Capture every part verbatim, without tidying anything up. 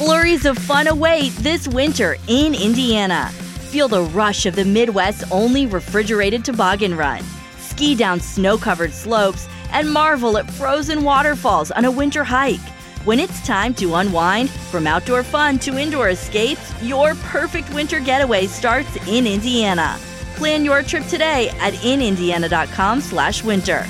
Flurries of fun await this winter in Indiana. Feel the rush of the Midwest's only refrigerated toboggan run. Ski down snow-covered slopes and marvel at frozen waterfalls on a winter hike. When it's time to unwind, from outdoor fun to indoor escapes, your perfect winter getaway starts in Indiana. Plan your trip today at in indiana dot com slash winter.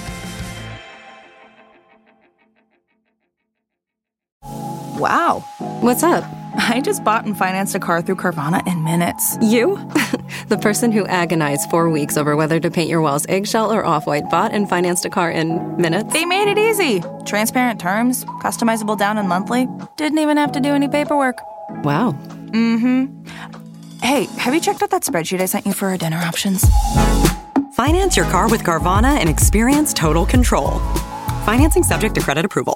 Wow. What's up? I just bought and financed a car through Carvana in minutes. You? The person who agonized four weeks over whether to paint your walls eggshell or off-white bought and financed a car in minutes? They made it easy. Transparent terms, customizable down and monthly. Didn't even have to do any paperwork. Wow. Mm-hmm. Hey, have you checked out that spreadsheet I sent you for our dinner options? Finance your car with Carvana and experience total control. Financing subject to credit approval.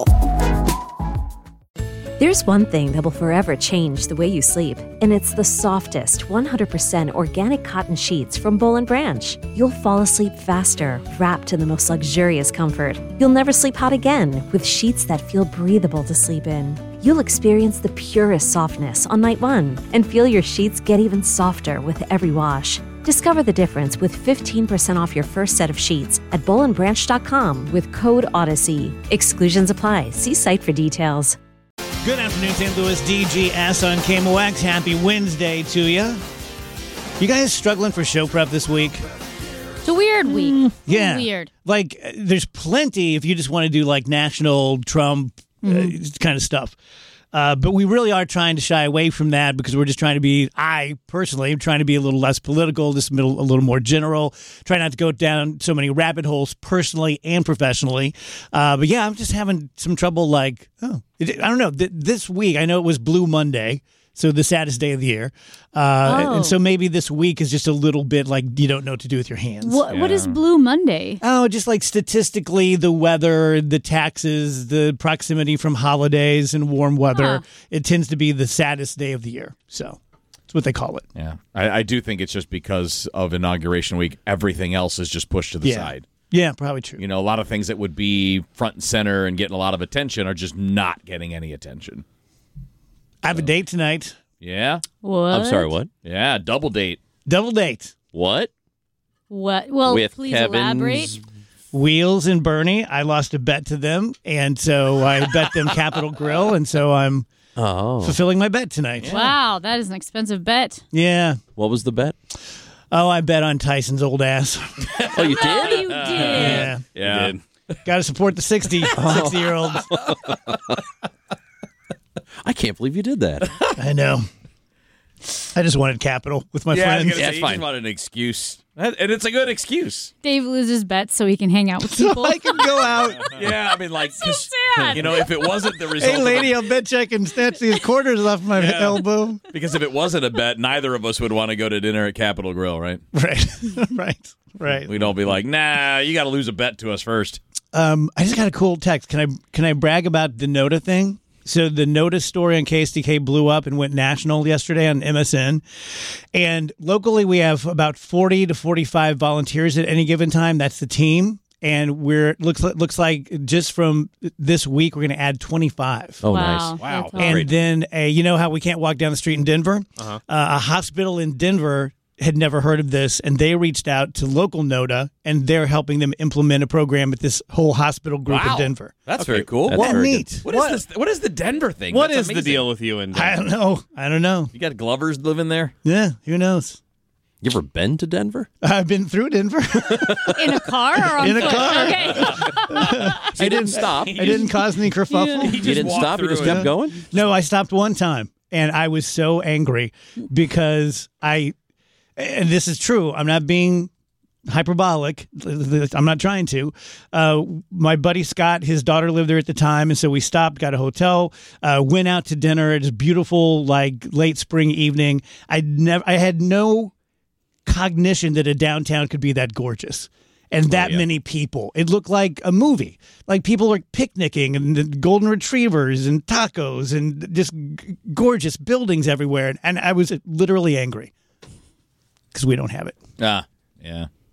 There's one thing that will forever change the way you sleep, and it's the softest, one hundred percent organic cotton sheets from Boll and Branch. You'll fall asleep faster, wrapped in the most luxurious comfort. You'll never sleep hot again with sheets that feel breathable to sleep in. You'll experience the purest softness on night one and feel your sheets get even softer with every wash. Discover the difference with fifteen percent off your first set of sheets at boll and branch dot com with code Odyssey. Exclusions apply. See site for details. Good afternoon, Saint Louis. D G S on K M O X. Happy Wednesday to you. You guys struggling for show prep this week? It's a weird week. Mm, yeah. Weird. Like, there's plenty if you just want to do, like, national Trump mm-hmm. uh, kind of stuff. Uh, but we really are trying to shy away from that because we're just trying to be, I personally am trying to be a little less political, just a little, a little more general, try not to go down so many rabbit holes personally and professionally. Uh, but yeah, I'm just having some trouble like, oh, it, I don't know. Th- this week, I know it was Blue Monday, so the saddest day of the year. Uh, oh. And so maybe this week is just a little bit like you don't know what to do with your hands. What, yeah. what is Blue Monday? Oh, just like statistically, the weather, the taxes, the proximity from holidays and warm weather, huh. It tends to be the saddest day of the year. So that's what they call it. Yeah, I, I do think it's just because of Inauguration Week, everything else is just pushed to the yeah. side. Yeah, probably true. You know, a lot of things that would be front and center and getting a lot of attention are just not getting any attention. I have a date tonight. Yeah? What? I'm sorry, what? Yeah, double date. Double date. What? What? Well, With please Kevin's... elaborate. Wheels and Bernie. I lost a bet to them, and so I bet them Capital Grill, and so I'm oh. fulfilling my bet tonight. Yeah. Wow, that is an expensive bet. Yeah. What was the bet? Oh, I bet on Tyson's old ass. Oh, you did? No, you did. Yeah. Yeah. You did. Got to support the sixty, sixty-year-olds. I can't believe you did that. I know. I just wanted capital with my yeah, friends. I was gonna yeah, say, it's fine. You just wanted an excuse. And it's a good excuse. Dave loses bets so he can hang out with people. So I can go out. Yeah, I mean, like, so sad. You know, if it wasn't the result Hey, lady, of I'll bet you I can snatch these quarters off my Yeah. elbow. Because if it wasn't a bet, neither of us would want to go to dinner at Capitol Grill, right? Right, right, right. We'd all be like, nah, you got to lose a bet to us first. Um, I just got a cool text. Can I can I brag about the Noda thing? So the Noda story on K S D K blew up and went national yesterday on M S N. And locally, we have about forty to forty-five volunteers at any given time. That's the team. And we're looks looks like just from this week, we're going to add twenty-five. Oh, wow. nice. Wow. Awesome. And Great. then, a, you know how we can't walk down the street in Denver? Uh-huh. Uh, a hospital in Denver had never heard of this, and they reached out to local Noda, and they're helping them implement a program at this whole hospital group Wow. in Denver. That's Okay. very cool. That's What very neat. What is this? What is the Denver thing? What That's is the amazing. deal with you and I don't know. I don't know. You got Glovers living there? Yeah, who knows? You ever been to Denver? I've been through Denver. In a car or on In a foot? car. Okay. So you didn't stop. I didn't cause any kerfuffle. He You just didn't walked stop. You through just it. kept going. No, I stopped one time, and I was so angry because I, and this is true, I'm not being hyperbolic. I'm not trying to. Uh, my buddy Scott, his daughter lived there at the time, and so we stopped, got a hotel, uh, went out to dinner. It was beautiful, like late spring evening. I never, I had no cognition that a downtown could be that gorgeous. And that Oh, yeah. many people. It looked like a movie. Like people are picnicking and the golden retrievers and tacos and just g- gorgeous buildings everywhere. And I was literally angry because we don't have it. Ah, yeah.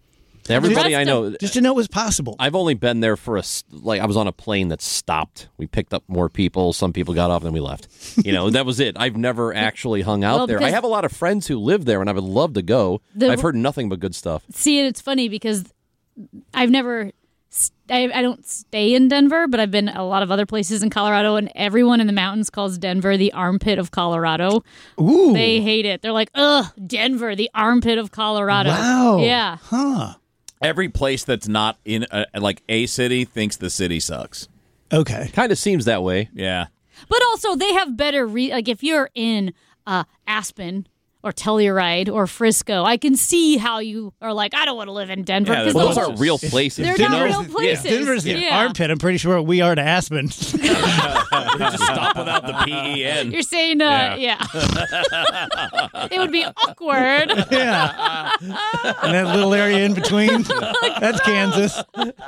Everybody I know, just to know it was possible. I've only been there for a s- like I was on a plane that stopped. We picked up more people. Some people got off, and then we left. You know, that was it. I've never actually hung out Well, there. I because- have a lot of friends who live there, and I would love to go. The- I've heard nothing but good stuff. See, and it's funny because I've never, st- I, I don't stay in Denver, but I've been a lot of other places in Colorado, and everyone in the mountains calls Denver the armpit of Colorado. Ooh. They hate it. They're like, ugh, Denver, the armpit of Colorado. Wow. Yeah. Huh. Every place that's not in a, like a city thinks the city sucks. Okay. Kind of seems that way. Yeah. But also, they have better, re- like if you're in uh, Aspen or Telluride or Frisco, I can see how you are like, I don't want to live in Denver. Yeah, 'cause Well, those those are- aren't real places. They're you not know? real places. Denver's the Yeah. armpit. I'm pretty sure we are to Aspen. Just stop without the P E N. You're saying, uh, yeah. It would be awkward. yeah. And that little area in between, that's Kansas.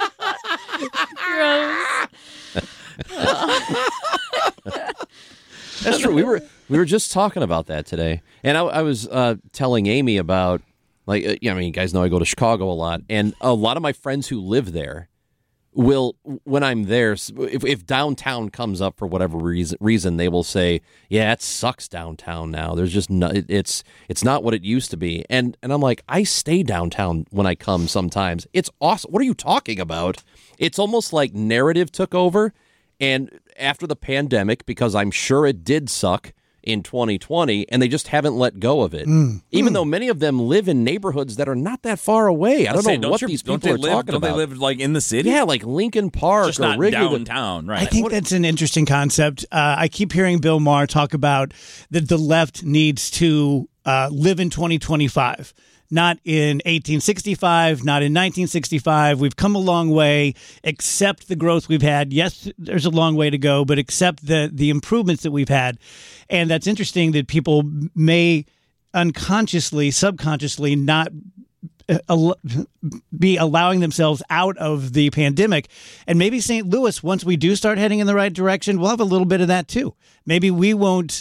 Gross. That's true. We were we were just talking about that today, and I, I was uh, telling Amy about like uh, yeah, I mean, you guys know I go to Chicago a lot, and a lot of my friends who live there will, when I'm there, if, if downtown comes up for whatever reason, reason, they will say, "Yeah, it sucks downtown now. There's just no, it, it's it's not what it used to be." And and I'm like, I stay downtown when I come sometimes. It's awesome. What are you talking about? It's almost like narrative took over. And after the pandemic, because I'm sure it did suck in twenty twenty, and they just haven't let go of it. Mm. Even mm. though many of them live in neighborhoods that are not that far away. I don't say, know don't what you, these don't people are they live, talking don't about. Don't they live like in the city? Yeah, like Lincoln Park just or not Wrigley. downtown, right? I think what, that's an interesting concept. Uh, I keep hearing Bill Maher talk about that the left needs to uh, live in twenty twenty-five. Not in eighteen sixty-five, not in nineteen sixty-five. We've come a long way. Accept the growth we've had. Yes, there's a long way to go, but accept the the improvements that we've had. And that's interesting that people may unconsciously, subconsciously not be allowing themselves out of the pandemic. And maybe Saint Louis, once we do start heading in the right direction, we'll have a little bit of that too. Maybe we won't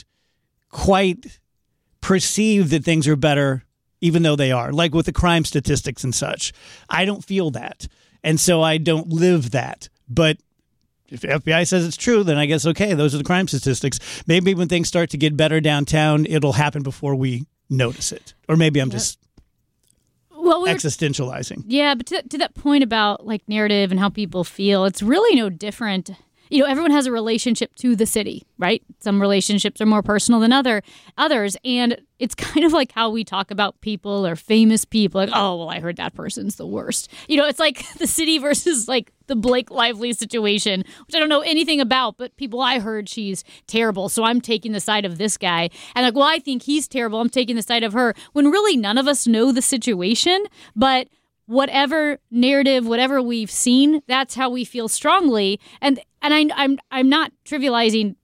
quite perceive that things are better even though they are, like with the crime statistics and such. I don't feel that. And so I don't live that. But if the F B I says it's true, then I guess, okay, those are the crime statistics. Maybe when things start to get better downtown, it'll happen before we notice it. Or maybe I'm just well, we're, existentializing. Yeah, but to, to that point about like narrative and how people feel, it's really no different. You know, everyone has a relationship to the city, right? Some relationships are more personal than other others. And it's kind of like how we talk about people or famous people. Like, oh, well, I heard that person's the worst. You know, it's like the city versus like the Blake Lively situation, which I don't know anything about, but people, I heard she's terrible. So I'm taking the side of this guy. And like, well, I think he's terrible. I'm taking the side of her. When really none of us know the situation, but whatever narrative, whatever we've seen, that's how we feel strongly. And and I, I'm I'm not trivializing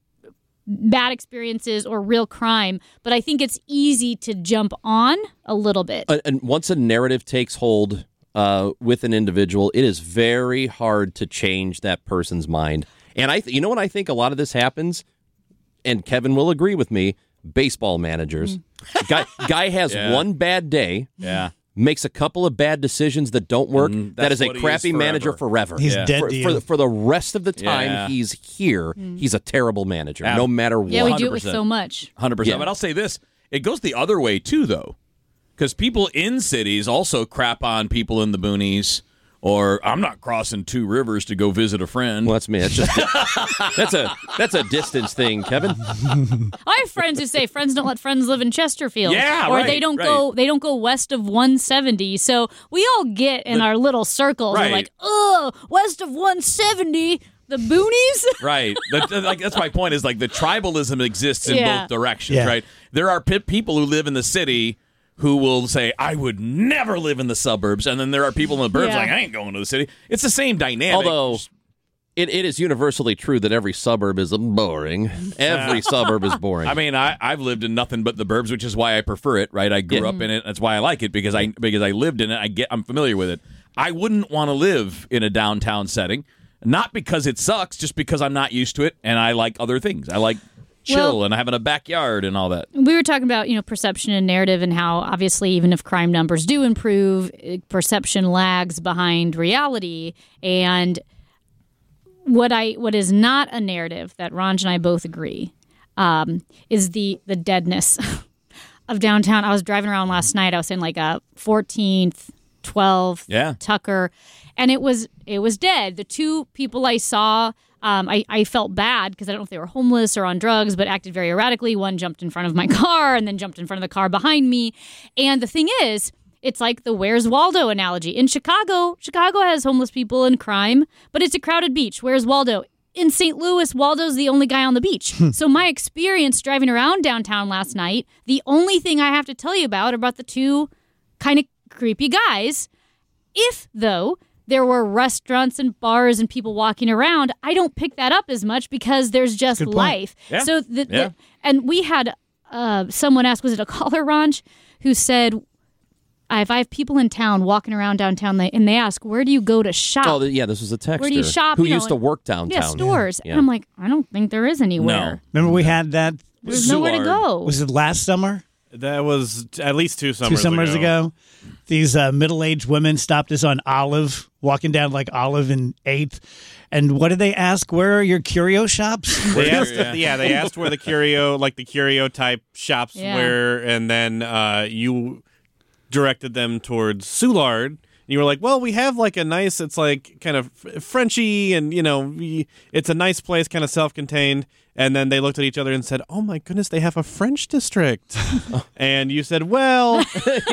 bad experiences or real crime, but I think it's easy to jump on a little bit. And, and once a narrative takes hold uh, with an individual, it is very hard to change that person's mind. And I, th- you know, what I think a lot of this happens, and Kevin will agree with me. Baseball managers, mm. guy guy has yeah. one bad day. Yeah. Makes a couple of bad decisions that don't work. Mm, that is a crappy is manager forever. He's yeah. dead for, to you. for, the, for the rest of the time yeah. he's here, mm. he's a terrible manager, yeah. no matter what. Yeah, we do it with so much. one hundred percent. Yeah. But I'll say this. It goes the other way, too, though. Because people in cities also crap on people in the boonies. Or, I'm not crossing two rivers to go visit a friend. Well, that's me. That's just that's a that's a distance thing, Kevin. I have friends who say friends don't let friends live in Chesterfield. Yeah, or right, they don't right. go they don't go west of one seventy. So we all get in The, our little circles. Right. We're like, oh, west of one seventy, the boonies. Right. That, that, like, that's my point. Is like the tribalism exists in Yeah. both directions. Yeah. Right. There are p- people who live in the city who will say, I would never live in the suburbs. And then there are people in the burbs Yeah. like, I ain't going to the city. It's the same dynamic. Although it, it is universally true that every suburb is boring. Every suburb is boring. I mean, I, I've lived in nothing but the burbs, which is why I prefer it, right? I grew Yeah. up in it. That's why I like it, because I because I lived in it. I get I'm familiar with it. I wouldn't want to live in a downtown setting, not because it sucks, just because I'm not used to it, and I like other things. I like chill Well- and having a backyard and all that. We were talking about, you know, perception and narrative and how obviously even if crime numbers do improve, eh, perception lags behind reality. And what I what is not a narrative that Ranj and I both agree um, is the the deadness of downtown. I was driving around last night. I was in like a fourteenth, twelfth, Yeah. Tucker, and it was it was dead. The two people I saw, um, I, I felt bad because I don't know if they were homeless or on drugs, but acted very erratically. One jumped in front of my car and then jumped in front of the car behind me. And the thing is, it's like the Where's Waldo analogy. In Chicago, Chicago has homeless people and crime, but it's a crowded beach. Where's Waldo? In Saint Louis, Waldo's the only guy on the beach. So my experience driving around downtown last night, the only thing I have to tell you about are about the two kind of creepy guys. If, though, there were restaurants and bars and people walking around, I don't pick that up as much because there's just Good point. life. Yeah. So the, Yeah. the, and we had uh, someone ask, was it a caller, Ranj, who said, if I have people in town walking around downtown they, and they ask, where do you go to shop? Oh, th- yeah, this was a texter Where do you shop? who You know, used to and- work downtown. Yeah, stores. Yeah. And I'm like, I don't think there is anywhere. Remember we had that? There's nowhere to Soulard. go. Was it last summer? That was t- at least two summers Two summers ago. These uh, middle-aged women stopped us on Olive, walking down like Olive and eighth. And what did they ask? Where are your curio shops? They asked, Yeah. yeah. they asked where the curio, like the curio type shops Yeah. were, and then uh, you directed them towards Soulard. You were like, well, we have like a nice, it's like kind of Frenchy, and you know, we, it's a nice place, kind of self-contained. And then they looked at each other and said, oh my goodness, they have a French district. And you said, well,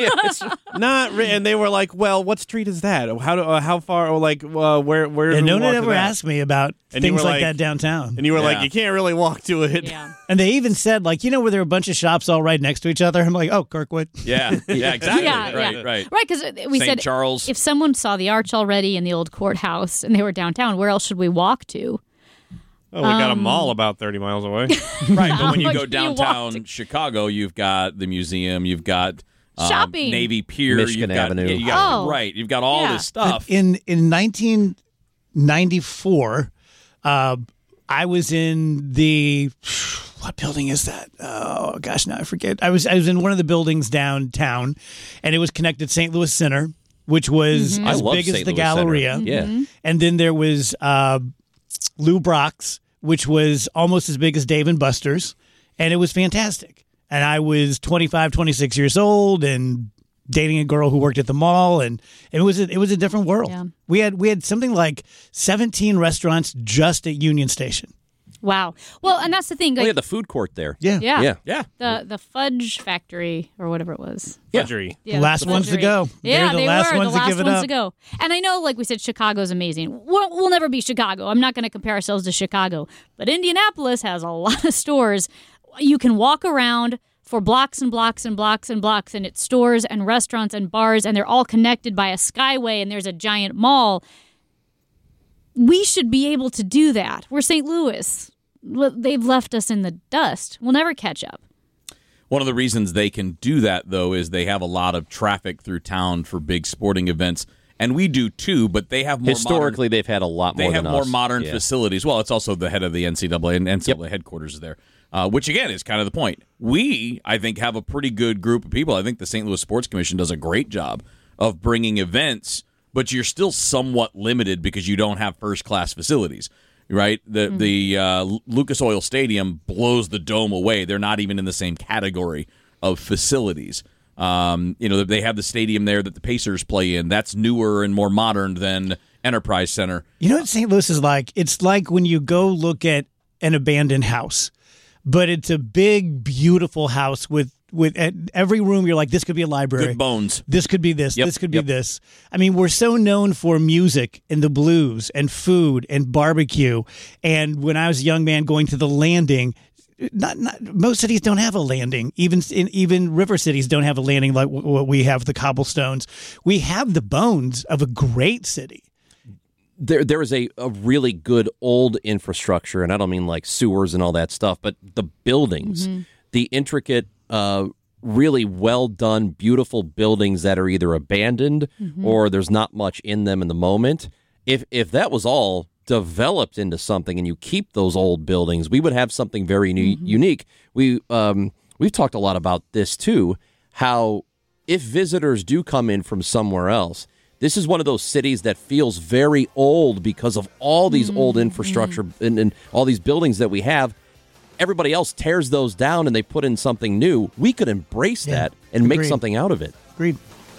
not re-. And they were like, well, what street is that? How do, uh, how far, or like, uh, where, where? And do no we one walk to ever that? asked me about And you things were like, like- that downtown. And you were like, Yeah. you can't really walk to it. Yeah. And they even said, like, you know where there are a bunch of shops all right next to each other? I'm like, oh, Kirkwood. Yeah, yeah, exactly. Yeah, right, yeah. right. Right, because we Saint said Charles. if someone saw the arch already in the old courthouse and they were downtown, where else should we walk to? Oh, we got a Um, mall about thirty miles away. Right, but when you How go much do you walk downtown to- Chicago, you've got the museum, you've got um, Shopping. Navy Pier, Michigan you've got, Avenue. yeah, you got, Oh. right, you've got all Yeah. this stuff. In in nineteen ninety-four, uh, I was in the what building is that? Oh gosh, now I forget. I was I was in one of the buildings downtown, and it was connected Saint Louis Center, which was Mm-hmm. I as love big as Saint the Louis Center. Galleria. Yeah. And then there was uh, Lou Brock's, which was almost as big as Dave and Buster's, and it was fantastic. And I was twenty-five, twenty-six years old and dating a girl who worked at the mall, and it was a, it was a different world. Yeah. We had we had something like seventeen restaurants just at Union Station. Wow. Well, and that's the thing. We Like, had the food court there. Yeah. yeah. Yeah. yeah. The the fudge factory or whatever it was. Fudgery. Yeah, The last the ones to fudgery. go. Yeah, They're the they last were ones the to last give it ones up. to go. And I know, like we said, Chicago's amazing. We'll, we'll never be Chicago. I'm not going to compare ourselves to Chicago, but Indianapolis has a lot of stores. You can walk around for blocks and blocks and blocks and blocks, and it's stores and restaurants and bars, and they're all connected by a skyway, and there's a giant mall. We should be able to do that. We're Saint Louis. They've left us in the dust. We'll never catch up. One of the reasons they can do that, though, is they have a lot of traffic through town for big sporting events. And we do too, but they have more Historically, modern, they've had a lot more they have than more us. modern Yeah. facilities. Well, it's also the head of the N C double A, and N C double A headquarters is there, uh, which again is kind of the point. We, I think, have a pretty good group of people. I think the Saint Louis Sports Commission does a great job of bringing events, but you're still somewhat limited because you don't have first class facilities. Right, the mm-hmm. the uh, Lucas Oil Stadium blows the dome away. They're not even in the same category of facilities. Um, you know, they have the stadium there that the Pacers play in. That's newer and more modern than Enterprise Center. You know what Saint Louis is like? It's like when you go look at an abandoned house, but it's a big, beautiful house with with at every room. You're like, this could be a library. Good bones. This could be this. Yep, This could yep. be this. I mean, we're so known for music and the blues and food and barbecue. And when I was a young man going to the Landing, not, not most cities don't have a landing. Even in, even river cities don't have a landing like what we have. The cobblestones. We have the bones of a great city. There, there is a, a really good old infrastructure, and I don't mean like sewers and all that stuff, but the buildings, Mm-hmm. the intricate, uh, really well done, beautiful buildings that are either abandoned Mm-hmm. or there's not much in them in the moment. If if that was all developed into something and you keep those old buildings, we would have something very new, mm-hmm. unique. We um, we've talked a lot about this too. How if visitors do come in from somewhere else, this is one of those cities that feels very old because of all these mm-hmm. old infrastructure and, and all these buildings that we have. Everybody else tears those down and they put in something new. We could embrace yeah. that and Agreed. make something out of it. Agreed.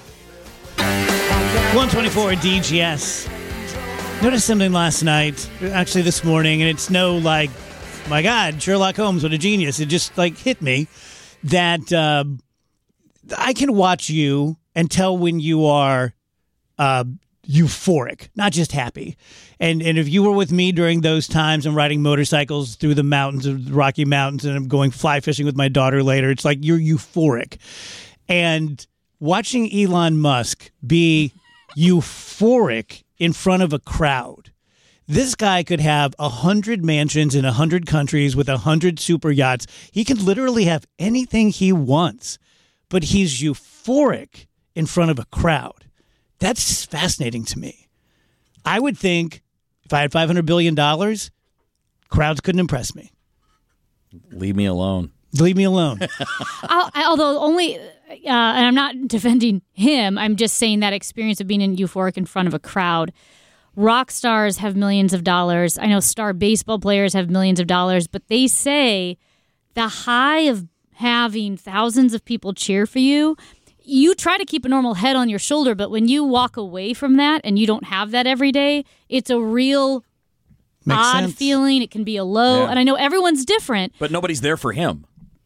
one twenty-four D G S. Noticed something last night, actually this morning, and it's no like, my God, Sherlock Holmes, what a genius. It just like hit me that uh, I can watch you and tell when you are uh, euphoric, not just happy. And and if you were with me during those times, I'm riding motorcycles through the mountains of the Rocky Mountains, and I'm going fly fishing with my daughter later. It's like you're euphoric. And watching Elon Musk be euphoric in front of a crowd. This guy could have a hundred mansions in a hundred countries with a hundred super yachts. He can literally have anything he wants, but he's euphoric in front of a crowd. That's fascinating to me. I would think if I had five hundred billion dollars, crowds couldn't impress me. Leave me alone. Leave me alone. I'll, although only, uh, and I'm not defending him, I'm just saying that experience of being in euphoric in front of a crowd. Rock stars have millions of dollars. I know star baseball players have millions of dollars, but they say the high of having thousands of people cheer for you, you try to keep a normal head on your shoulder, but when you walk away from that and you don't have that every day, it's a real Makes odd sense. feeling. It can be a low, Yeah. and I know everyone's different. But nobody's there for him.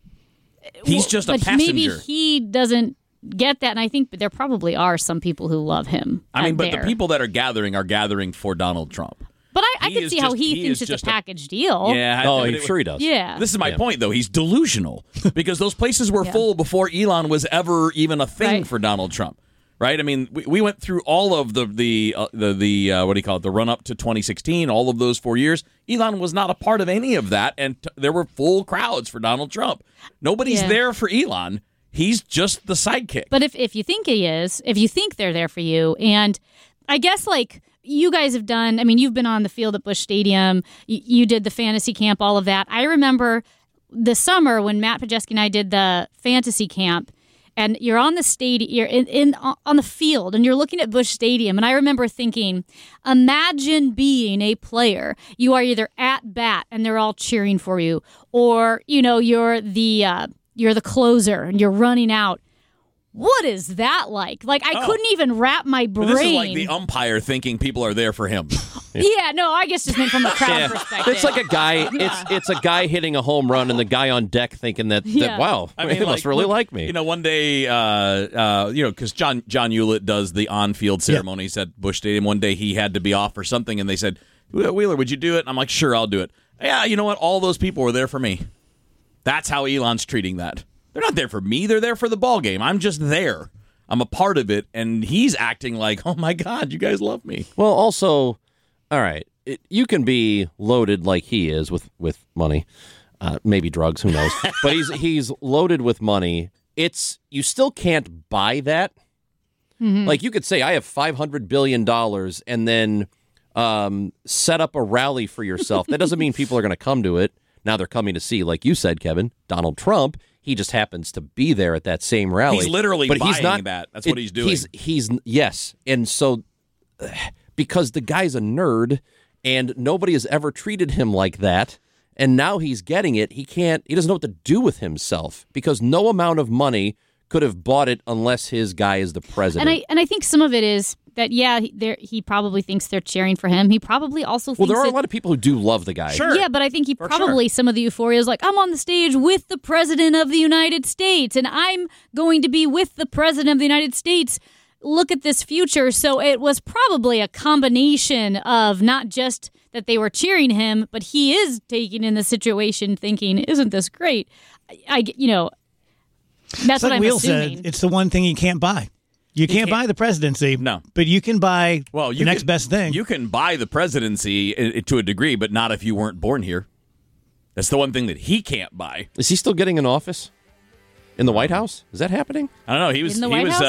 He's just a but passenger. Maybe he doesn't get that, and I think there probably are some people who love him. I mean, but there. the people that are gathering are gathering for Donald Trump. But I, I He can is see how just- he, he thinks is it's a just a- package deal. Yeah. Oh, I- I'm sure he does. Yeah. This is my Yeah. point, though. He's delusional because those places were Yeah. full before Elon was ever even a thing Right. for Donald Trump. Right? I mean, we, we went through all of the the uh, the the uh, what do you call it? The run up to twenty sixteen. All of those four years, Elon was not a part of any of that, and t- there were full crowds for Donald Trump. Nobody's Yeah. there for Elon. He's just the sidekick. But if, if you think he is, if you think they're there for you, and I guess like you guys have done, I mean, you've been on the field at Busch Stadium, you, you did the fantasy camp, all of that. I remember the summer when Matt Pajeski and I did the fantasy camp, and you're on the stadium, you're in, in on the field, and you're looking at Busch Stadium, and I remember thinking, imagine being a player. You are either at bat, and they're all cheering for you, or you know you're the uh, you're the closer, and you're running out. What is that like? Like, I Oh. couldn't even wrap my brain. But this is like the umpire thinking people are there for him. Yeah, no, I guess just meant from a crowd Yeah. perspective. It's like a guy. It's it's a guy hitting a home run, and the guy on deck thinking that, that Yeah. wow, I mean, he must really one- like me. You know, one day, uh, uh, you know, because John John Hewlett does the on-field ceremonies at Busch Stadium. One day he had to be off for something, and they said, "Wheeler, would you do it?" And I'm like, "Sure, I'll do it." Yeah, you know what? All those people were there for me. That's how Elon's treating that. They're not there for me. They're there for the ball game. I'm just there. I'm a part of it, and he's acting like, "Oh my God, you guys love me." Well, also, all right, it, you can be loaded like he is with with money, uh, maybe drugs, who knows? But he's he's loaded with money. It's you still can't buy that. Mm-hmm. Like you could say, I have five hundred billion dollars, and then um, set up a rally for yourself. That doesn't mean people are going to come to it. Now they're coming to see, like you said, Kevin, Donald Trump. He just happens to be there at that same rally. He's literally but buying he's not, that. That's what it- he's doing. He's he's yes, and so uh, because the guy's a nerd, and nobody has ever treated him like that, and now he's getting it. He can't. He doesn't know what to do with himself because no amount of money could have bought it unless his guy is the president. and I and I think some of it is that yeah, he, there he probably thinks they're cheering for him. He probably also thinks well, there are that, a lot of people who do love the guy. Sure. yeah, but I think he For probably some of the euphoria is like, I'm on the stage with the president of the United States, and I'm going to be with the president of the United States. Look at this future. So it was probably a combination of not just that they were cheering him, but he is taking in the situation, thinking, "Isn't this great?" I, I you know, that's It's what like I'm Wheel assuming. said, it's the one thing you can't buy. You can't, can't- buy the presidency. No. But you can buy Well, you the next can- best thing. You can buy the presidency uh, to a degree, but not if you weren't born here. That's the one thing that he can't buy. Is he still getting an office in the White House? Is that happening? I don't know. He was In the he White was House? uh,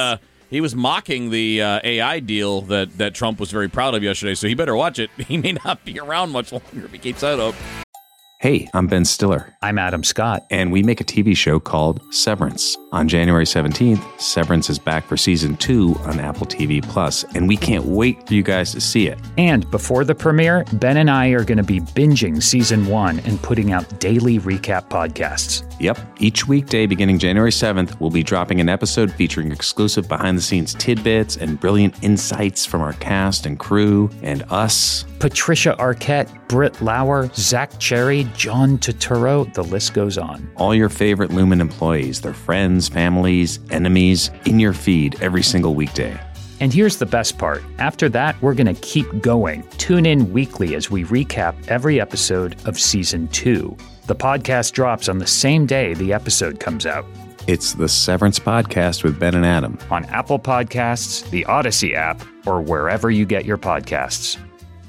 He was mocking the uh, A I deal that, that Trump was very proud of yesterday, so he better watch it. He may not be around much longer if he keeps that up. Hey, I'm Ben Stiller. I'm Adam Scott. And we make a T V show called Severance. On January seventeenth, Severance is back for season two on Apple T V Plus, and we can't wait for you guys to see it. And before the premiere, Ben and I are going to be binging season one and putting out daily recap podcasts. Yep. Each weekday beginning January seventh, we'll be dropping an episode featuring exclusive behind-the-scenes tidbits and brilliant insights from our cast and crew and us. Patricia Arquette, Britt Lauer, Zach Cherry, John Turturro, the list goes on. All your favorite Lumen employees, their friends, families, enemies, in your feed every single weekday. And here's the best part. After that, we're going to keep going. Tune in weekly as we recap every episode of season two. The podcast drops on the same day the episode comes out. It's the Severance Podcast with Ben and Adam. On Apple Podcasts, the Odyssey app, or wherever you get your podcasts.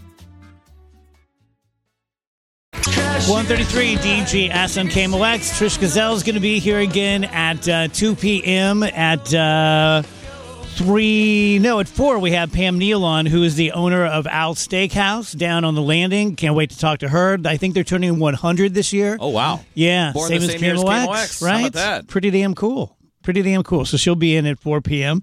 one thirty-three D G S on K M O X. Trish Gazelle is going to be here again at uh, two p.m. At uh, three, no, at four, we have Pam Neal on, who is the owner of Al's Steakhouse down on the Landing. Can't wait to talk to her. I think they're turning one hundred this year. Oh, wow. Yeah, Born same the as same K M O X, year as K M O X. right? How about that? Pretty damn cool. Pretty damn cool. So she'll be in at four p.m.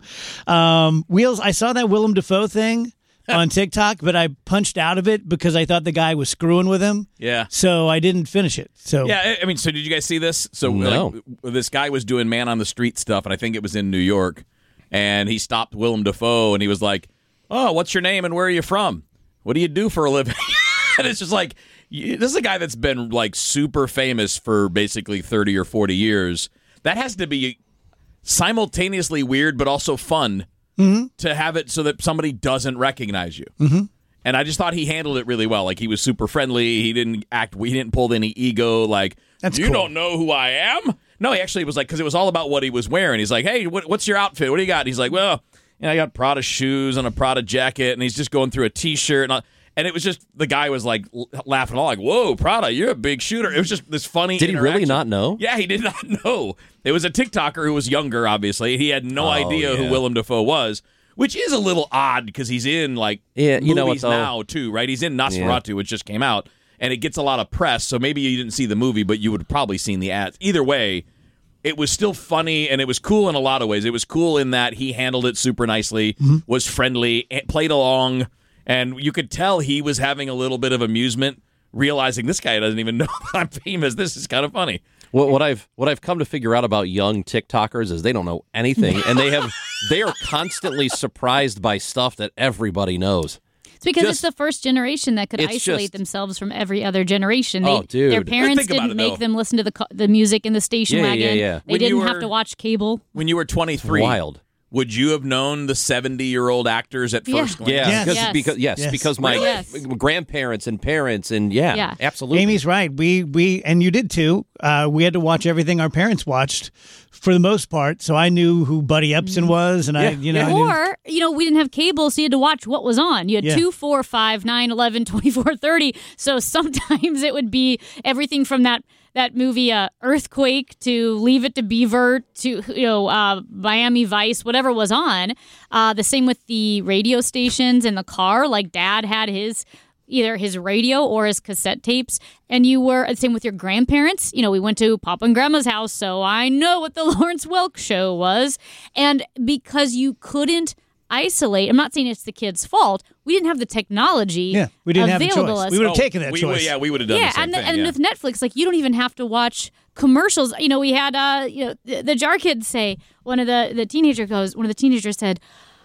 Um, Wheels, I saw that Willem Dafoe thing on TikTok, but I punched out of it because I thought the guy was screwing with him. Yeah. So I didn't finish it. So yeah, I mean, so did you guys see this? So No. like, this guy was doing man on the street stuff, and I think it was in New York, and he stopped Willem Dafoe, and he was like, "Oh, what's your name and where are you from? What do you do for a living?" And it's just like, you, this is a guy that's been like super famous for basically thirty or forty years. That has to be simultaneously weird, but also fun. Mm-hmm. To have it so that somebody doesn't recognize you. Mm-hmm. And I just thought he handled it really well. Like, he was super friendly. He didn't act, he didn't pull any ego. Like, That's you cool. don't know who I am? No, he actually was like, because it was all about what he was wearing. He's like, hey, what, what's your outfit? What do you got? And he's like, well, you know, I got Prada shoes and a Prada jacket. And he's just going through a T-shirt. And, all, and it was just, the guy was like l- laughing all like, whoa, Prada, you're a big shooter. It was just this funny Did he really interaction. not know? Yeah, he did not know. It was a TikToker who was younger, obviously. He had no Oh, idea yeah. who Willem Dafoe was. Which is a little odd because he's in like Yeah, you movies know what, though? now too, right? He's in Nosferatu, Yeah. which just came out, and it gets a lot of press. So maybe you didn't see the movie, but you would have probably seen the ads. Either way, it was still funny, and it was cool in a lot of ways. It was cool in that he handled it super nicely, Mm-hmm. was friendly, and played along, and you could tell he was having a little bit of amusement, realizing this guy doesn't even know that I'm famous. This is kind of funny. What, what I've what I've come to figure out about young TikTokers is they don't know anything, and they have they are constantly surprised by stuff that everybody knows. It's because Just- it's the first generation that could it's isolate just- themselves from every other generation. They, Oh, dude. Their parents Think about didn't it, make though. them listen to the co- the music in the station Yeah, yeah, wagon. yeah. They When you didn't were- have to watch cable. When you were twenty-three, Wild. would you have known the seventy-year-old actors at Yeah. first glance? Yeah, Yes. because, Yes. because yes, Yes. because my Really? Yes. grandparents and parents and yeah, Yeah. absolutely. Amy's right. We we and you did too. Uh, we had to watch everything our parents watched for the most part. So I knew who Buddy Epson was, and I you know I knew- Or, you know, we didn't have cable, so you had to watch what was on. You had Yeah. two, four, five, nine, eleven, twenty-four, thirty. So sometimes it would be everything from that that movie uh, Earthquake to Leave It to Beaver to, you know, uh, Miami Vice, whatever was on. Uh, the same with the radio stations in the car. Like Dad had his either his radio or his cassette tapes, and you were same with your grandparents. You know, we went to Papa and Grandma's house, so I know what the Lawrence Welk show was. And because you couldn't isolate, I'm not saying it's the kid's fault. We didn't have the technology Yeah, we didn't have a available choice. us. We would have Oh, taken that we, choice. we- yeah, we would have done yeah, the same and, thing. and yeah. with Netflix, like you don't even have to watch commercials. You know, we had uh, you know, the, the Jar Kids say one of the the teenager goes. One of the teenagers said,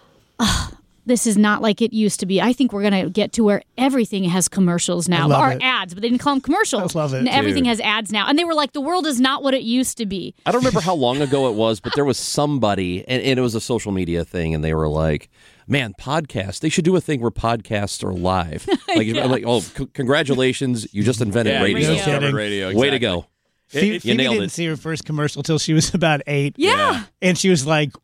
oh, "This is not like it used to be. I think we're gonna get to where everything has commercials now, love or it. ads, but they didn't call them commercials. I love it. And everything Dude. has ads now." And they were like, "The world is not what it used to be." I don't remember how long ago it was, but there was somebody, and, and it was a social media thing, and they were like, man, podcasts, they should do a thing where podcasts are live. Like, Yeah. like oh, c- congratulations, you just invented yeah, radio. we just Radio. covered radio. Way to exactly. go. Phoebe, it- Phoebe nailed didn't it. see her first commercial till she was about eight. Yeah. And she was like,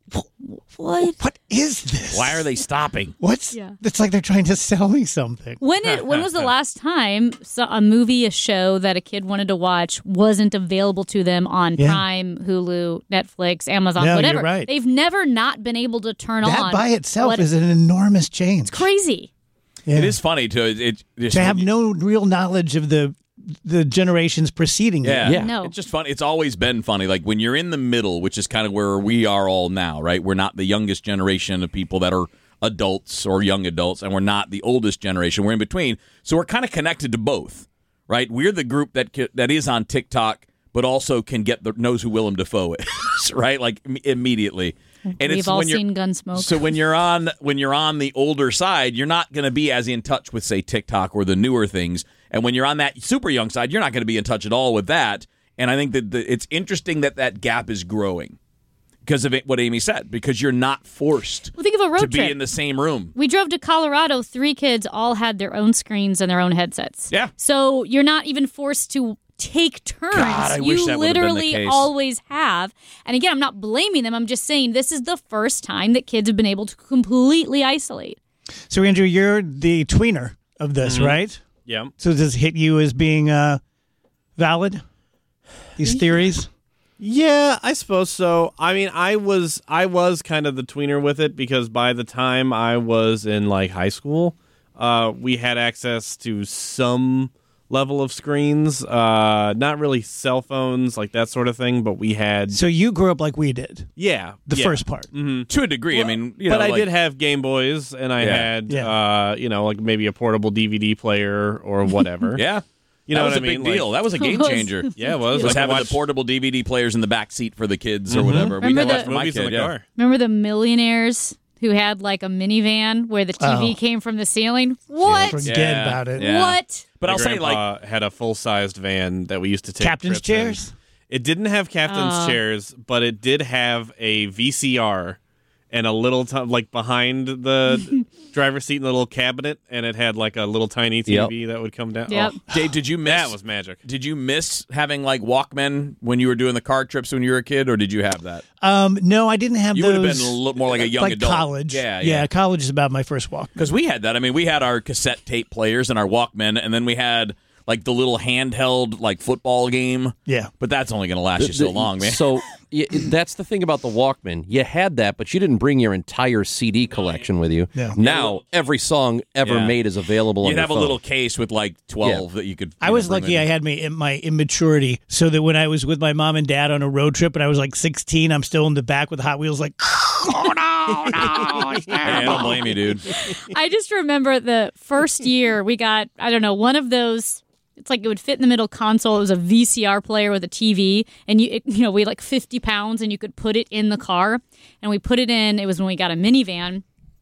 What? What is this? Why are they stopping? What's? Yeah. It's like they're trying to sell me something. When it, when was the last time so- a movie, a show that a kid wanted to watch wasn't available to them on Yeah. Prime, Hulu, Netflix, Amazon, No, you're whatever? right. They've never not been able to turn That on. by itself what- is an enormous change. crazy. Yeah. It is funny to it, it to have no real knowledge of the the generations preceding you. Yeah. Yeah. No. It's just funny. It's always been funny. Like when you're in the middle, which is kind of where we are all now, right? We're not the youngest generation of people that are adults or young adults, and we're not the oldest generation. We're in between. So we're kind of connected to both, right? We're the group that ca- that is on TikTok, but also can get the knows who Willem Dafoe is, right? Like im- immediately. And We've it's all when you're- seen Gunsmoke. So when you're on when you're on the older side, you're not going to be as in touch with, say, TikTok or the newer things. And when you're on that super young side, you're not going to be in touch at all with that. And I think that the, it's interesting that that gap is growing because of it, what Amy said, because you're not forced Well, think of a road to trip. be in the same room. We drove to Colorado. Three kids all had their own screens and their own headsets. Yeah. So you're not even forced to take turns. God, I you wish that would've been the literally case. always have. And again, I'm not blaming them. I'm just saying this is the first time that kids have been able to completely isolate. So Andrew, you're the tweener of this, Mhm. right? Yeah. So does it hit you as being uh, valid? These theories? Yeah, I suppose so. I mean, I was I was kind of the tweener with it because by the time I was in like high school, uh, we had access to some level of screens, uh, not really cell phones like that sort of thing, but we had. So you grew up like we did. Yeah, The yeah. first part. Mm-hmm. To a degree, I mean, you but know, I like- did have Game Boys, and I Yeah. had, Yeah. uh, you know, like maybe a portable D V D player or whatever. Yeah. You know that was what a I mean? big deal. Like- That was a game changer. Yeah, it was. Was Like, having watch- the portable D V D players in the back seat for the kids or Mhm. whatever. We Remember did the- that for my movies in kid, the yeah. car. Remember the millionaires who had like a minivan where the T V Oh. came from the ceiling? What? Forget Yeah. about it. Yeah. What? But My I'll say, like, grandpa had a full-sized van that we used to take Captain's trips in. chairs? It didn't have captain's Oh. chairs, but it did have a V C R and a little t- like behind the driver's seat in the little cabinet, and it had like a little tiny T V that would come down. Yep. Oh, Dave, did you miss? that was magic. Did you miss having like Walkmen when you were doing the car trips when you were a kid, or did you have that? Um, no, I didn't have You those. would have been a little more like a young like adult. college. Yeah, yeah. yeah. College is about my first walk. Because we had that. I mean, we had our cassette tape players and our Walkmen, and then we had like the little handheld like football game. Yeah. But that's only going to last you so The- long, man. So y- that's the thing about the Walkman. You had that, but you didn't bring your entire C D collection with you. No. Now every song ever Yeah. made is available on You'd your have a phone. little case with like twelve that you could. I you was know, bring lucky with I you. had my my immaturity, so that when I was with my mom and dad on a road trip and I was like sixteen, I'm still in the back with Hot Wheels like, oh no, no. it's Hey, I terrible. don't blame you, dude. I just remember the first year we got, I don't know, one of those. It's like it would fit in the middle console. It was a V C R player with a T V, and you, it, you know, weighed like fifty pounds, and you could put it in the car. And we put it in. It was when we got a minivan,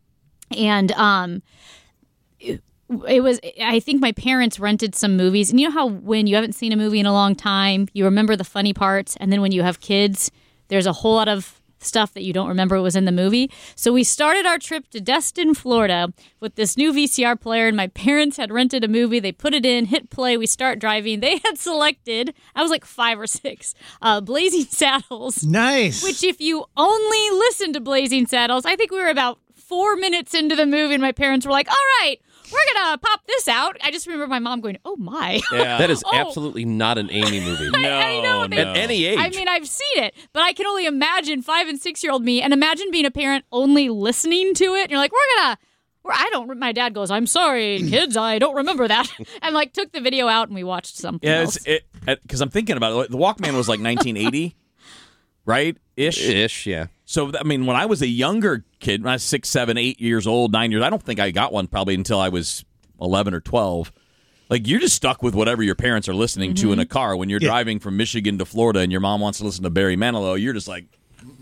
and um, it, it was. I think my parents rented some movies, and you know how when you haven't seen a movie in a long time, you remember the funny parts, and then when you have kids, there's a whole lot of stuff that you don't remember was in the movie. So we started our trip to Destin, Florida with this new V C R player, and my parents had rented a movie. They put it in, hit play, we start driving. They had selected, I was like five or six, uh, Blazing Saddles. Nice. Which if you only listen to Blazing Saddles, I think we were about four minutes into the movie and my parents were like, all right, we're going to pop this out. I just remember my mom going, oh my. Yeah. That is Oh. absolutely not an Amy movie. No, I know, no. At any age. I mean, I've seen it, but I can only imagine five and six year old me, and imagine being a parent only listening to it. And you're like, we're gonna, we're, I don't. My dad goes, I'm sorry, kids, I don't remember that, and like took the video out and we watched something Yeah, else. it's it because I'm thinking about it. The Walkman was like nineteen eighty, right? Ish. Ish, yeah. So I mean, when I was a younger kid, when I was six, seven, eight years old, nine years, I don't think I got one probably until I was eleven or twelve. Like you're just stuck with whatever your parents are listening to in a car. When you're Yeah. driving from Michigan to Florida and your mom wants to listen to Barry Manilow, you're just like,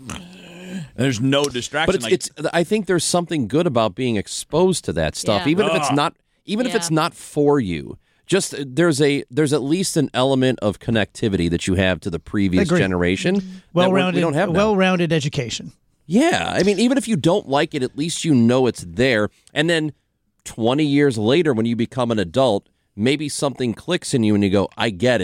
there's no distraction. But it's, like, it's. I think there's something good about being exposed to that stuff, Yeah. even if it's Ugh. not. Even if Yeah. it's not for you. Just uh, there's a there's at least an element of connectivity that you have to the previous Agreed. generation. that we're- Well-rounded, we don't have now. well-rounded education. Yeah, I mean, even if you don't like it, at least you know it's there. And then twenty years later, when you become an adult, maybe something clicks in you and you go, I get it.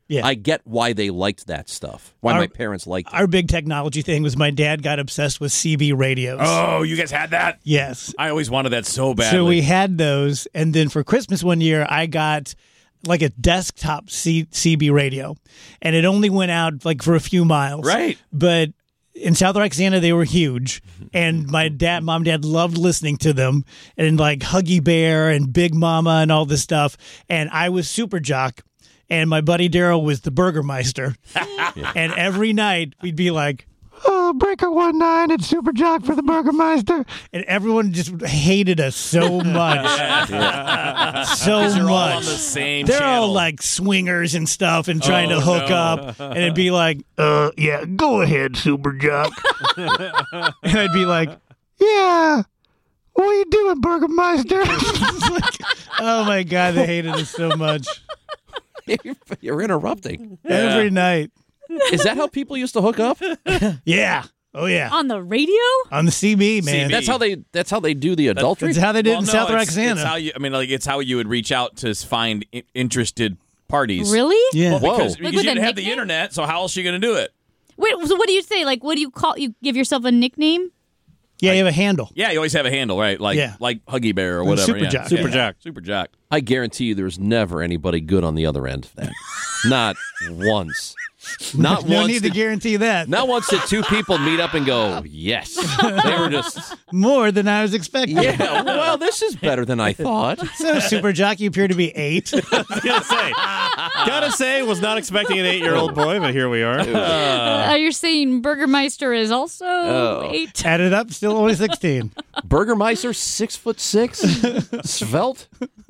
Yeah. I get why they liked that stuff. Why Our- my parents liked it. Our big technology thing was my dad got obsessed with C B radios. Oh, you guys had that? Yes. I always wanted that so badly. So we had those, and then for Christmas one year, I got like a desktop C- CB radio, and it only went out like for a few miles. Right. But in South Roxana, they were huge, and my dad, mom, and dad loved listening to them, and like Huggy Bear and Big Mama and all this stuff. And I was Super Jock, and my buddy Daryl was the Burgermeister. And every night we'd be like, "Oh, Breaker one nine and Super Jock for the Burgermeister," and everyone just hated us so much, so Because you're all much. on the same They're all channel. like swingers and stuff, and trying Oh, to hook no. up, and it'd be like, "Uh, yeah, go ahead, Super Jock," and I'd be like, "Yeah, what are you doing, Burgermeister?" It's like, oh my God, they hated us so much. You're interrupting. Every night. Is that how people used to hook up? Yeah. Oh yeah. On the radio? On the C B, man. C B. That's how they. That's how they do the adultery. That's how they did Well, in no, South it's- Roxana. It's how you, I mean, like it's how you would reach out to find I- interested parties. Really? Yeah. Well, because, Whoa. because Like you with a didn't have the nickname? internet, so how else are you going to do it? Wait, so what do you say? Like, what do you call? You give yourself a nickname? Yeah, you have a handle. Yeah, you always have a handle, right? Like Yeah. like Huggy Bear or Like whatever. Super yeah. Jock. Super Yeah. Jock. Super Jock. I guarantee you, there's never anybody good on the other end of that. Not once. Not No once. need to did- guarantee that. Not once did two people meet up and go, yes. They were just, More than I was expecting. yeah, well, this is better than I thought. So, Super Jock, you appear to be eight. I was gonna say, gotta say, was not expecting an eight-year-old boy, but here we are. Uh, you're saying Burgermeister is also Oh. eight? Added up, still only sixteen. Burgermeister, six foot six, svelte.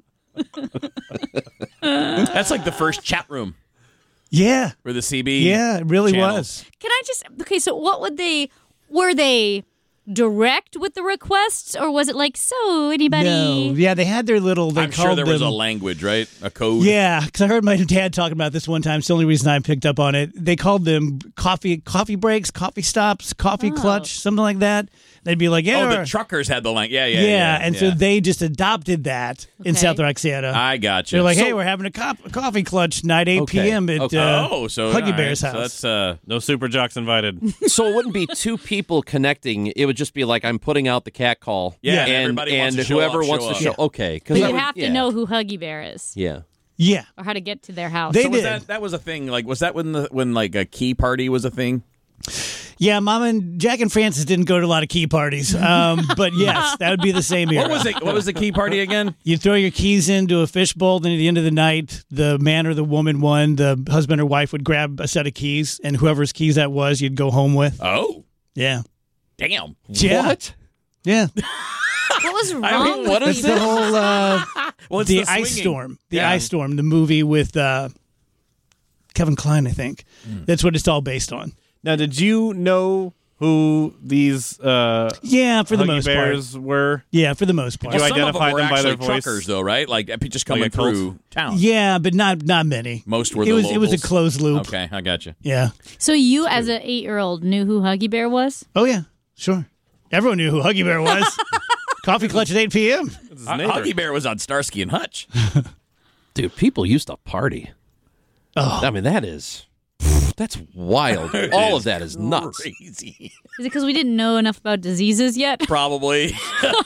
That's like the first chat room Yeah. for the C B. Yeah, it really channel. was. Can I just okay? So what would they? Were they direct with the requests, or was it like so anybody? No. Yeah, they had their little, they I'm called sure there was a them- language, right? A code. Yeah, because I heard my dad talking about this one time. It's the only reason I picked up on it. They called them coffee coffee breaks, coffee stops, coffee Oh. clutch, something like that. They'd be like, yeah. Oh, or- the truckers had the language. Yeah, yeah, yeah, yeah. and yeah. so they just adopted that in Okay. South Roxana. I got you. They're like, So- hey, we're having a co- coffee clutch night, eight Okay. p.m. at Okay. uh, oh, so Huggy all right. Bear's So house. that's uh, No Super Jocks invited. So it wouldn't be two people connecting. It would just be like, I'm putting out the cat call. Yeah, and, everybody wants and to show whoever up, wants show to up. show. Yeah. Okay. But you that would- have to yeah. know who Huggy Bear is, Yeah. yeah. or how to get to their house. They so was did. that that was a thing. Like, was that when the when like a key party was a thing? Yeah, Mom and Jack and Francis didn't go to a lot of key parties. Um, but yes, that would be the same era. What was it? What was the key party again? You throw your keys into a fishbowl, then at the end of the night, the man or the woman won. The husband or wife would grab a set of keys, and whoever's keys that was, you'd go home with. Oh, Yeah. damn! Yeah. What? Yeah. What was wrong? I mean, with what is people? The whole uh, Well, it's the, the Ice swinging. Storm, the Yeah. Ice Storm, the movie with uh, Kevin Kline, I think. That's what it's all based on. Now, did you know who these uh, Yeah, for the Huggy most Bears part. were? Yeah, for the most part. you Well, some of identify them were them by their actually voice? truckers, though, right? Like just coming Like a cult? through town. Yeah, but not not many. Most were it the was it was a locals. closed loop. Okay, I got you. Yeah. So you, as an eight-year-old, knew who Huggy Bear was? Oh yeah, sure. Everyone knew who Huggy Bear was. Coffee clutch at eight p.m. His Uh, neighbor. Huggy Bear was on Starsky and Hutch. Dude, people used to party. Oh. I mean, that is. That's wild. All of that is nuts. Crazy. Is it because we didn't know enough about diseases yet? Probably.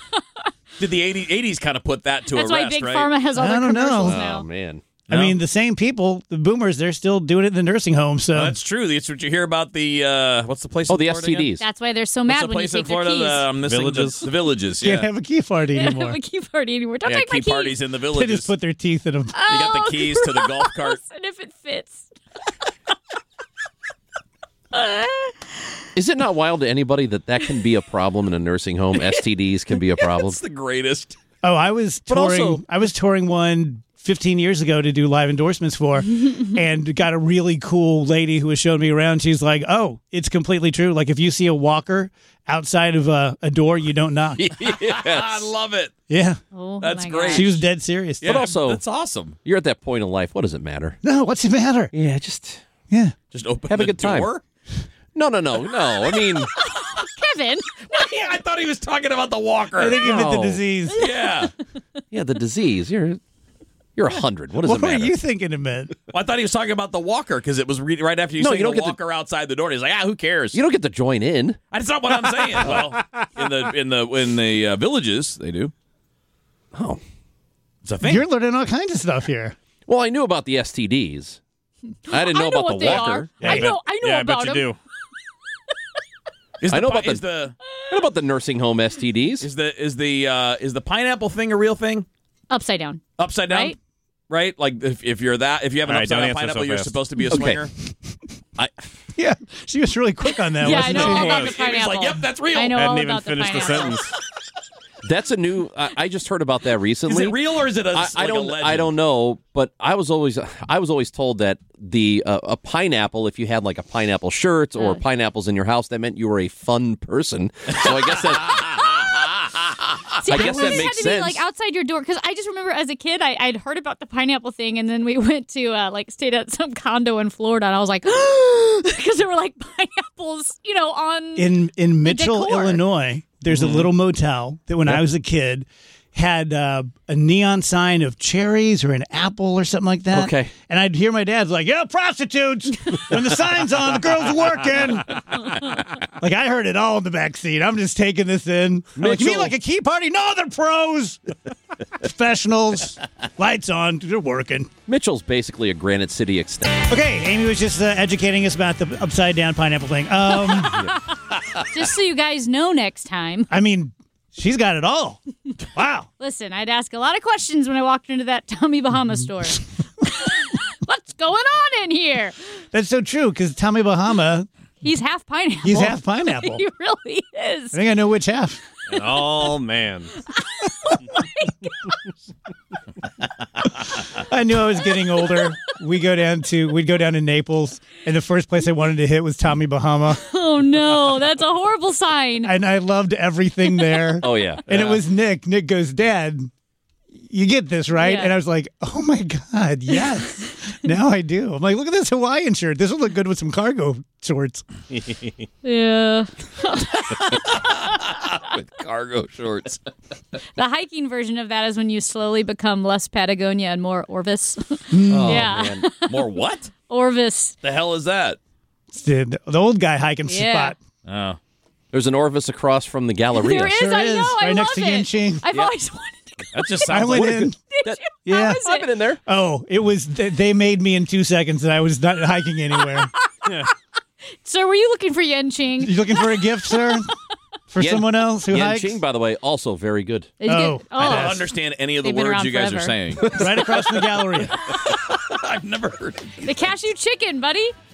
Did the eighties kind of put that to That's a why rest, Big right? Pharma has all I their don't know. commercials Oh, now. man. I mean, the same people, the boomers, they're still doing it in the nursing home. So Well, that's true. That's what you hear about the uh, what's the place? Oh, in the Florida S T Ds. That's why they're so Again? mad What's the when you place in take their Florida? keys. The, I'm missing Villages. The, the villages. can't Yeah, have a key party They don't anymore. have a key party anymore. Don't yeah. take my Key keys. parties in the They villages. just put their teeth in them. You got the Oh, keys to the golf cart. and if it fits. Is it not wild to anybody that that can be a problem in a nursing home? S T Ds can be a problem. It's the greatest. Oh, I was But touring. also- I was touring one fifteen years ago to do live endorsements for, and got a really cool lady who was showing me around. She's like, "Oh, it's completely true. Like if you see a walker outside of a, a door, you don't knock." I love it. Yeah, Oh, That's my great. gosh. she was dead serious. Yeah, But also- that's awesome. You're at that point in life. What does it matter? No, what's the matter? Yeah, just Yeah, Just open Have a the good time. door. no, no, no, no. I mean, Kevin. Yeah, I thought he was talking about the walker. I think you meant the No. disease. yeah. yeah, the disease. You're You're one hundred. What does what it matter? were you thinking it meant? Well, I thought he was talking about the walker because it was re- right after you No, said you don't the get to- walker outside the door. And he's like, ah, who cares? You don't get to join in. That's not what I'm saying. Well, in the in the in the uh, villages, they do. Oh, it's a thing. You're learning all kinds of stuff here. Well, I knew about the S T Ds. I didn't know, I know about what the they walker. are. I know. I know yeah, about I bet them. you do. Is I the know pi- about the, is the I know about the nursing home S T Ds. is the is the uh, is the pineapple thing a real thing? Upside down. Upside down, Right? right? Like if, if you're that, if you have an All right, upside don't down answer pineapple, so you're fast. supposed to be a Okay. swinger. I, Yeah, she was really quick on that. Yeah, I wasn't know she? all about the was. He was pineapple. like, yep, that's real. I know Hadn't all even about the finished the pineapple. sentence. that's a new. I, I just heard about that Is recently. it real or is it a, I, like I a don't. legend? I don't know, but I was always. I was always told that the uh, a pineapple, if you had like a pineapple shirt or Uh. pineapples in your house, that meant you were a fun person. So I guess that. See, I guess always that had makes to sense. Be, like outside your door, because I just remember as a kid, I, I'd heard about the pineapple thing, and then we went to uh, like stayed at some condo in Florida, and I was like, because there were like pineapples, you know, on in in Mitchell, decor. Illinois, there's a little motel that when I was a kid had uh, a neon sign of cherries or an apple or something like that. Okay. And I'd hear my dad's like, yeah, prostitutes. When the sign's on, the girls are working. Like, I heard it all in the back seat. I'm just taking this in. I'm like, you mean Mitchell- like a key party? No, they're pros. Professionals. Lights on. They're working. Mitchell's basically a Granite City extension. Okay, Amy was just uh, educating us about the upside down pineapple thing. Um, just so you guys know next time. I mean, she's got it all. Wow. Listen, I'd ask a lot of questions when I walked into that Tommy Bahama store. What's going on in here? That's so true because Tommy Bahama, He's half pineapple. he's half pineapple. He really I is. think I know which half. Oh, man. I knew I was getting older. We go down to we'd go down to Naples, and the first place I wanted to hit was Tommy Bahama, Oh no, that's a horrible sign. and I loved everything there. Oh yeah. And it was Nick. Nick goes, Dad, you get this, right? Yeah. And I was like, oh my God, yes. Now I do. I'm like, look at this Hawaiian shirt. This will look good with some cargo shorts. Yeah. With cargo shorts. The hiking version of that is when you slowly become less Patagonia and more Orvis. Oh, yeah. man. More what? Orvis. The hell is that? It's the, the old guy hiking Yeah. spot. Oh. There's an Orvis across from the Galleria. There is, Sure I is, know, I right love next to it. Yinching. I've Yeah. always wanted to go. That just I sounds went like in. Did you? Yeah. How was I've been it? in there. Oh, it was. They they made me in two seconds, and I was not hiking anywhere. Sir, were you looking for Yenching? You looking for a gift, sir? For Yen- someone else who hikes? Yenching, by the way, also very good. Did you Oh, get, I oh, don't understand any of the They've been words around you guys are forever. saying. Right across from the Galleria. I've never heard of the cashew chicken, buddy.